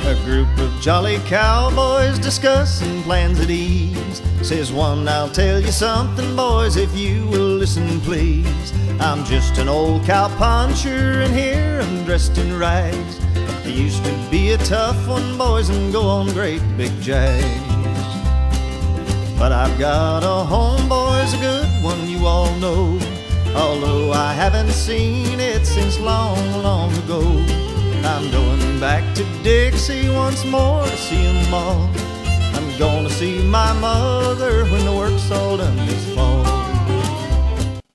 A group of jolly cowboys discussing plans at ease. Says one, I'll tell you something, boys, if you will listen, please. I'm just an old cowpuncher, and here I'm dressed in rags. I used to be a tough one, boys, and go on great big jags. But I've got a home, boys, a good one you all know, although I haven't seen it since long, long ago. I'm going back to Dixie once more to see 'em all. I'm gonna see my mother when the work's all done this fall.